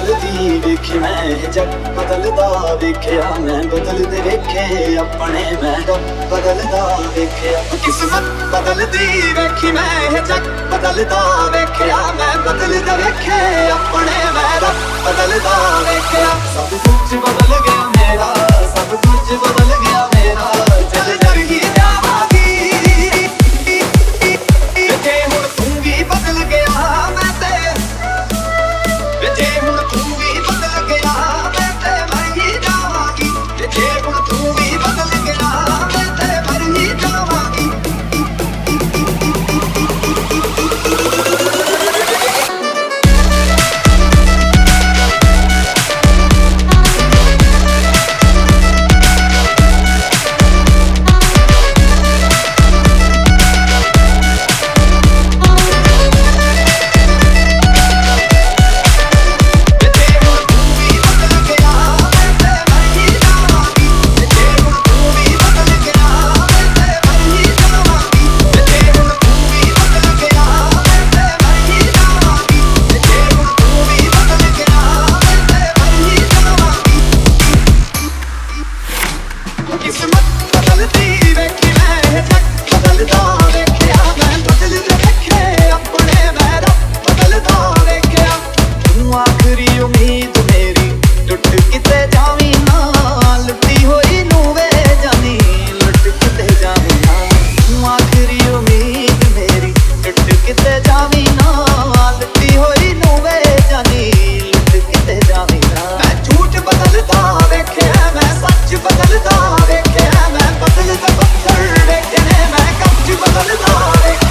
ਬਦਲਦੀ ਵੇਖੀ ਮੈਂ ਜੱਗ ਬਦਲਦਾ ਵੇਖਿਆ ਮੈਂ ਬਦਲਦੇ ਵੇਖੇ ਆਪਣੇ ਮੈਂ ਰੱਬ ਬਦਲਦਾ ਵੇਖਿਆ ਕਿਸਮਤ ਬਦਲਦੀ ਵੇਖੀ ਮੈਂ ਜੱਗ ਬਦਲਦਾ ਵੇਖਿਆ ਮੈਂ ਬਦਲਦੇ ਵੇਖੇ ਆਪਣੇ ਮੈਂ ਰੱਬ ਬਦਲਦਾ ਵੇਖਿਆ ਸਭ ਕੁਝ ਬਦਲ ਗਿਆ ਮੇਰਾ ਸਭ ਕੁਝ ਬਦਲ ਗਿਆ ਮੇਰਾ ਚੱਲ ਜਰ ਹੀ ਜਾਵਾਂਗੀ ਜੇ ਹੁਣ ਤੂੰ ਵੀ ਬਦਲ ਗਿਆ ਮੈਂ ਤੇ ਜੇ ਹੁਣ ਤੂੰ ਵੀ ਬਦਲ ਗਿਆ ਮੈਂ ਤੇ ਮਰ ਹੀ ਜਾਵਾਂਗੀ ਜੇ ਹੁਣ ਤੂੰ ਵੀ ਬਦਲ ਗਿਆ ਮੈਂ ਤੇ ਮਰ ਹੀ ਜਾਵਾਂਗੀ ਕਿਸਮਤ ਬਦਲਦੀ ਵੇਖੀ ਮੈਂ ਜੱਗ ਬਦਲਦਾ ਵੇਖਿਆ ਮੈਂ ਬਦਲਦੇ ਵੇਖੇ ਆਪਣੇ ਮੈਂ ਰੱਬ ਬਦਲਦਾ ਵੇਖਿਆ ਤੂੰ ਆਖਰੀ ਉਮੀਦ ਮੇਰੀ ਟੁੱਟ ਕਿਤੇ ਜਾਵੀਂ ਨਾ ਲੁੱਟੀ ਹੋਈ ਨੂੰ ਵੇ ਜਾਨੀ ਲੁੱਟ ਕਿਤੇ ਜਾਵੀਂ ਨਾ ਤੂੰ ਆਖਰੀ ਉਮੀਦ ਮੇਰੀ ਟੁੱਟ ਕਿਤੇ ਜਾਵੀਂ ਨਾ ਲੁੱਟੀ ਹੋਈ ਨੂੰ ਵੇ ਜਾਨੀ ਲੁੱਟ ਕਿਤੇ ਜਾਵੀਂ ਨਾ ਮੈਂ ਝੂਠ ਬਦਲਦਾ ਵੇਖਿਆ ਮੈਂ ਸੱਚ ਬਦਲਦਾ ਵੇਖਿਆ ਮੈਂ ਬਦਲਦਾ ਪੱਥਰ ਵੇਖੇ ਮੈਂ ਕੱਚ ਬਦਲਦਾ ਵੇਖਿਆ